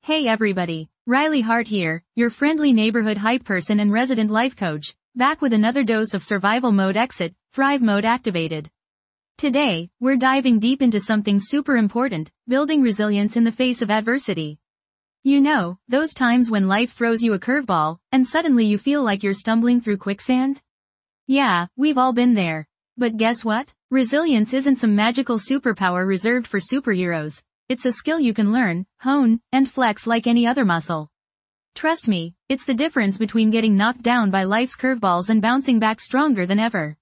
Hey everybody, Riley Hart here, your friendly neighborhood hype person and resident life coach, back with another dose of survival mode exit, thrive mode activated. Today, we're diving deep into something super important, building resilience in the face of adversity. You know, those times when life throws you a curveball, and suddenly you feel like you're stumbling through quicksand? Yeah, we've all been there. But guess what? Resilience isn't some magical superpower reserved for superheroes. It's a skill you can learn, hone, and flex like any other muscle. Trust me, it's the difference between getting knocked down by life's curveballs and bouncing back stronger than ever.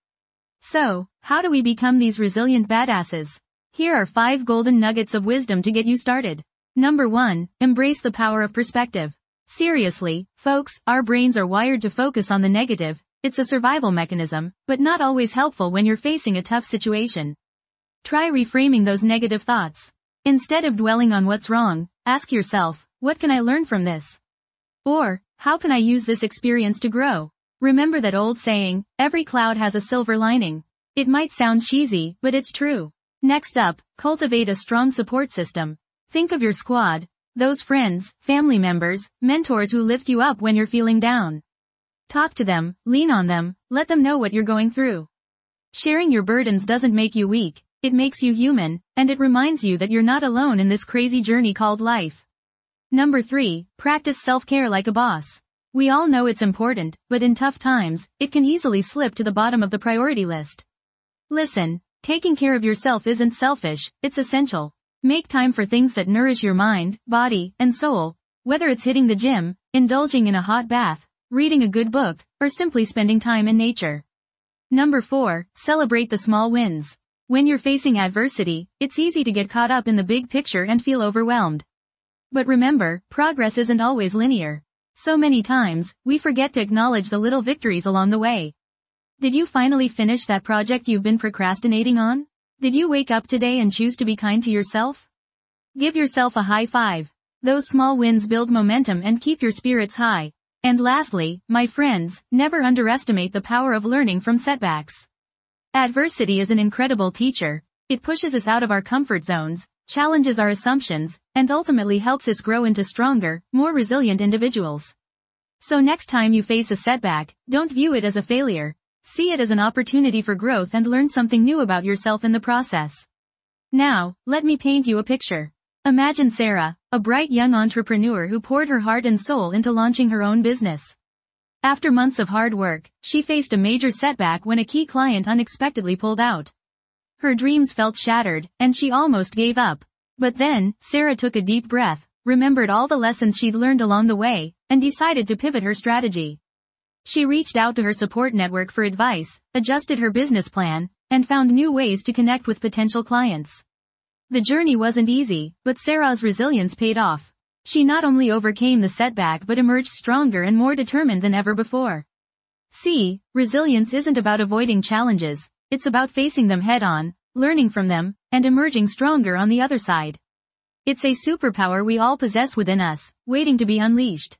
So, how do we become these resilient badasses? Here are 5 golden nuggets of wisdom to get you started. Number 1, embrace the power of perspective. Seriously, folks, our brains are wired to focus on the negative. It's a survival mechanism, but not always helpful when you're facing a tough situation. Try reframing those negative thoughts. Instead of dwelling on what's wrong, ask yourself, what can I learn from this? Or, how can I use this experience to grow? Remember that old saying, every cloud has a silver lining. It might sound cheesy, but it's true. Next up, cultivate a strong support system. Think of your squad, those friends, family members, mentors who lift you up when you're feeling down. Talk to them, lean on them, let them know what you're going through. Sharing your burdens doesn't make you weak. It makes you human, and it reminds you that you're not alone in this crazy journey called life. Number 3, practice self-care like a boss. We all know it's important, but in tough times, it can easily slip to the bottom of the priority list. Listen, taking care of yourself isn't selfish, it's essential. Make time for things that nourish your mind, body, and soul, whether it's hitting the gym, indulging in a hot bath, reading a good book, or simply spending time in nature. Number 4, celebrate the small wins. When you're facing adversity, it's easy to get caught up in the big picture and feel overwhelmed. But remember, progress isn't always linear. So many times, we forget to acknowledge the little victories along the way. Did you finally finish that project you've been procrastinating on? Did you wake up today and choose to be kind to yourself? Give yourself a high five. Those small wins build momentum and keep your spirits high. And lastly, my friends, never underestimate the power of learning from setbacks. Adversity is an incredible teacher. It pushes us out of our comfort zones, challenges our assumptions, and ultimately helps us grow into stronger, more resilient individuals. So next time you face a setback, don't view it as a failure. See it as an opportunity for growth and learn something new about yourself in the process. Now, let me paint you a picture. Imagine Sarah, a bright young entrepreneur who poured her heart and soul into launching her own business. After months of hard work, she faced a major setback when a key client unexpectedly pulled out. Her dreams felt shattered, and she almost gave up. But then, Sarah took a deep breath, remembered all the lessons she'd learned along the way, and decided to pivot her strategy. She reached out to her support network for advice, adjusted her business plan, and found new ways to connect with potential clients. The journey wasn't easy, but Sarah's resilience paid off. She not only overcame the setback but emerged stronger and more determined than ever before. See, resilience isn't about avoiding challenges, it's about facing them head-on, learning from them, and emerging stronger on the other side. It's a superpower we all possess within us, waiting to be unleashed.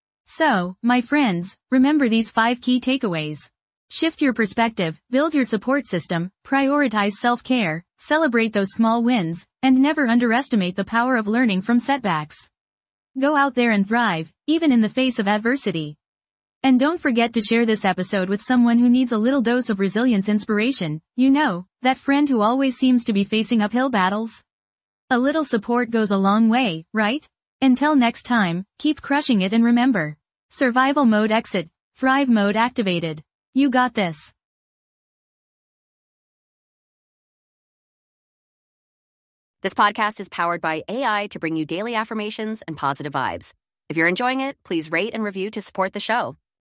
So, my friends, remember these 5 key takeaways. Shift your perspective, build your support system, prioritize self-care, celebrate those small wins, and never underestimate the power of learning from setbacks. Go out there and thrive, even in the face of adversity. And don't forget to share this episode with someone who needs a little dose of resilience inspiration, you know, that friend who always seems to be facing uphill battles. A little support goes a long way, right? Until next time, keep crushing it and remember. Survival mode exit, thrive mode activated. You got this. This podcast is powered by AI to bring you daily affirmations and positive vibes. If you're enjoying it, please rate and review to support the show.